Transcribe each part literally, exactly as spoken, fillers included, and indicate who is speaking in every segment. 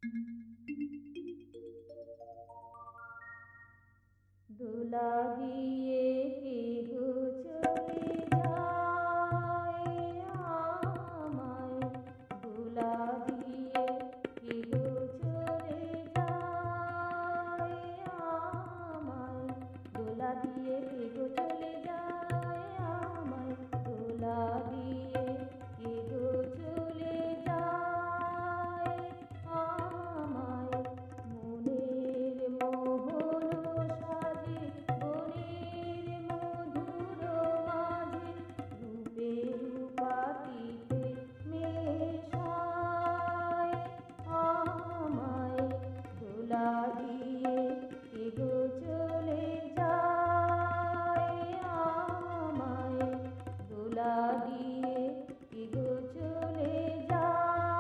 Speaker 1: দোলা দিয়ে কে গো চলে যায় আমায়, দোলা দিয়ে কে গো চলে যায় আমায়, দোলা দিয়ে কে গো চলে যায় আমায়, দোলা দিয়ে কে গো চলে যায় আমায়। মনের মোহন সাজে বনের মধুর মাঝে, রূপে রূপাতীতে মেশায় আমায়, দোলা দিয়ে কে গো চলে যায় আমায়, দোলা দিয়ে কে গো চলে যায়।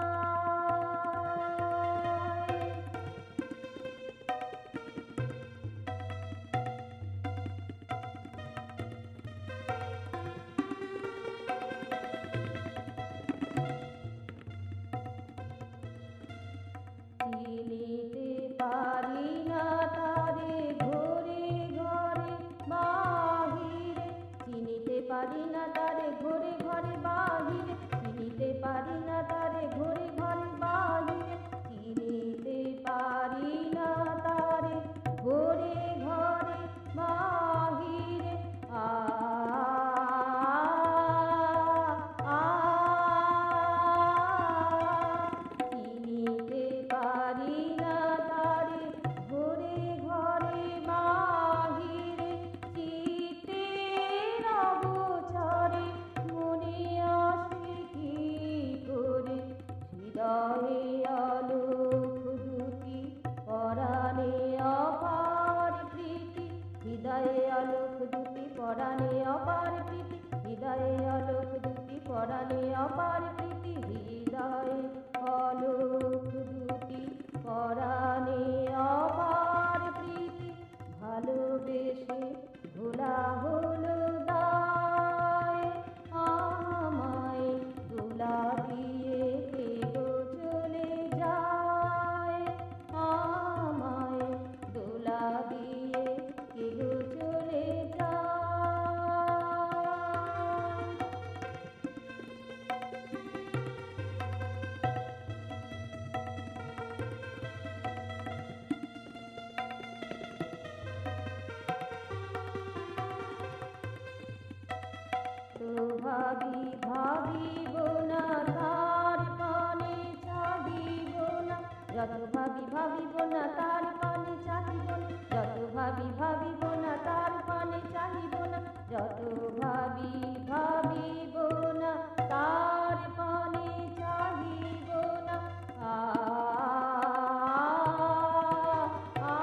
Speaker 1: চিনিতে পারি না তারে ঘরে ঘরে বাহিরে, চিনিতে পারি না তারে ঘরে ঘরে বাহিরে, চিনিতে পারি না তারে ঘরে ঘরে বাহিরে, চিনিতে পারি না তারে ঘরে ঘরে বাহিরে। আ চিনিতে পারি না তারে ঘরে ঘরে বাহিরে, চিত্তের অগোচরে মনে আসে কি করে, হৃদয়ে আলোক দুটি পরাণে অপার প্রীতি, হৃদয়ে আলোক দুটি পরাণে অপার প্রীতি, হৃদয়ে আলোক দুটি পরাণে অপার প্রীতি, হৃদয়ে আলোক দুটি পরাণে অপার প্রীতি। ভালোবেসে ভোলা হলো দায় আমায়, দোলা দিয়ে কে গো চলে যায় আমায়, দোলা দিয়ে কে গো চলে যায়। তো ভাবি ভাবিব না তার পানে চাহিব না, যত ভাবি ভাবিব না তার পানে চাহিব না, যত ভাবি ভাবিব না তার পানে চাহিব না, যত ভাবি ভাবিব না তার পানে চাহিব না। আ আ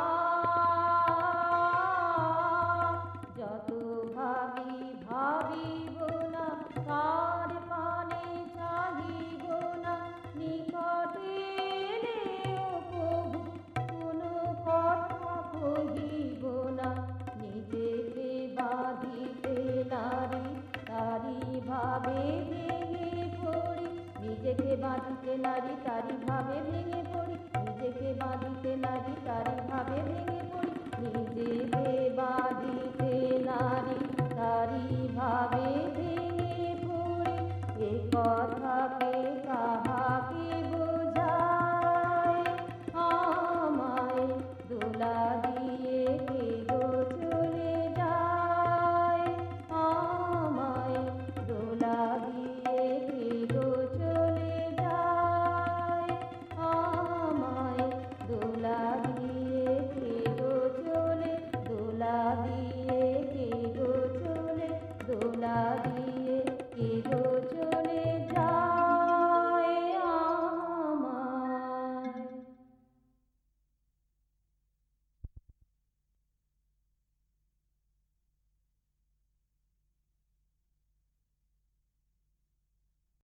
Speaker 1: যত ভাবি ভাবিব না তার পানে চাহিব না, নিকটে এলেও প্রভু কোনো কথা কহিব না, নিজেকে বাঁধিতে নারী তারি ভাবে ভেঙে পড়ি, নিজেকে বাঁধিতে নারী তারি ভাবে ভেঙে পড়ি, নিজেকে বাঁধিতে নারী তারি ভাবে ভেঙে পড়ি, নিজেকে বাঁধিতে নারী তারি ভাবে